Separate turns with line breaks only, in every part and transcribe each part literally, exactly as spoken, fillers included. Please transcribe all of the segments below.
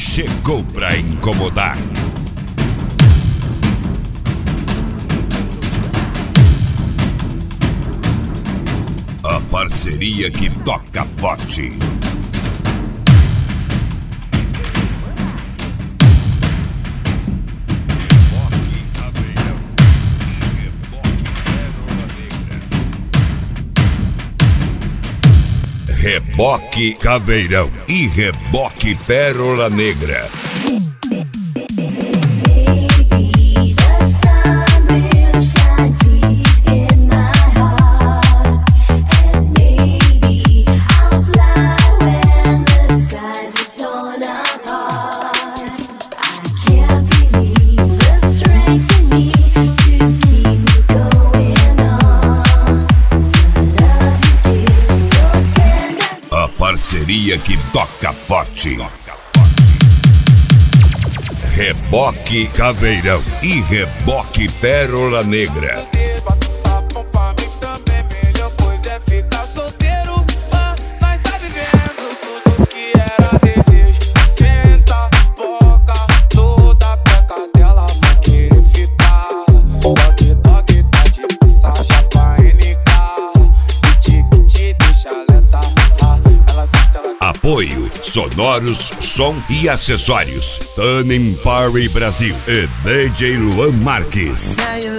chegou pra incomodar. A parceria que toca forte. Reboque Caveirão e Reboque Pérola Negra. Parceria que toca forte. Reboque Caveirão e Reboque Pérola Negra. Apoio Sonoros, Som e Acessórios Tannen Party Brasil e D J Luan Marques.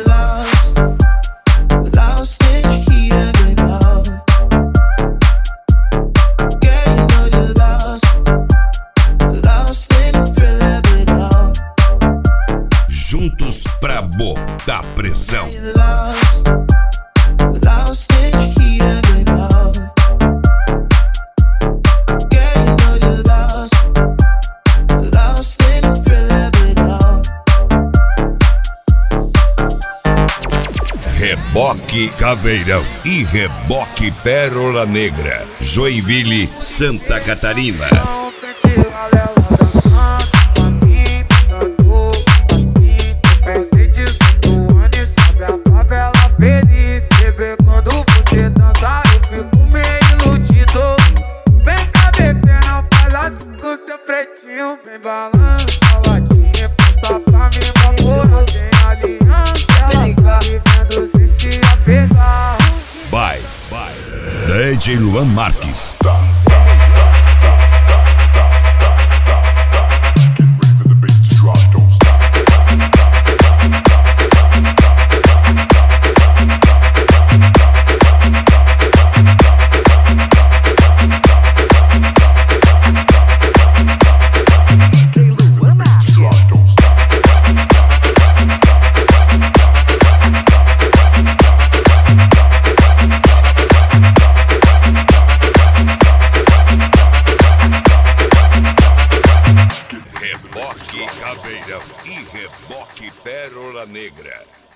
Juntos pra botar pressão. Reboque Caveirão e Reboque Pérola Negra, Joinville, Santa Catarina. Vai, vai, D J Luan Marques. Reboque Caveirão e Reboque Pérola Negra.